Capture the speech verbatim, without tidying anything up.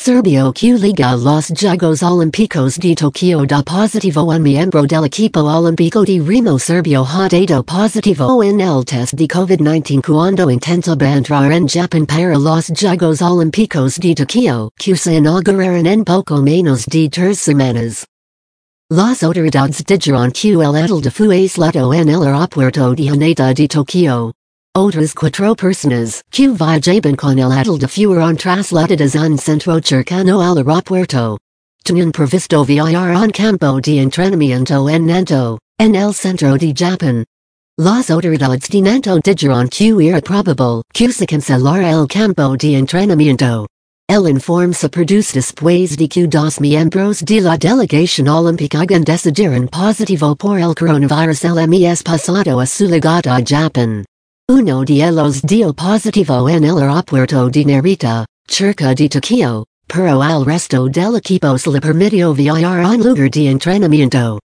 Serbio que liga los Juegos Olímpicos de Tokio da positivo un miembro del equipo olímpico de Remo Serbio ha dado positivo en el test de COVID nineteen cuando intentaba entrar en Japón para los Juegos Olímpicos de Tokio, que se inaugurarán en poco menos de tres semanas. Las autoridades dijeron que el atleta fue aislado en el aeropuerto de Haneda de Tokio. Otras cuatro personas que viajaban con el atleta fueron trasladadas a un centro cercano al aeropuerto. Tenían previsto viajar a un campo de entrenamiento en Nanto, en el centro de Japón. Las autoridades de Nanto dijeron que era probable que se cancelara el campo de entrenamiento. El informe se produce después de que dos miembros de la delegación olímpica hayan decidieron positivo por el coronavirus el mes pasado a su llegada a Japón. Uno de ellos dio positivo en el aeropuerto de Narita, cerca de Tokio, pero al resto del equipo se le permitió viajar a un lugar de entrenamiento.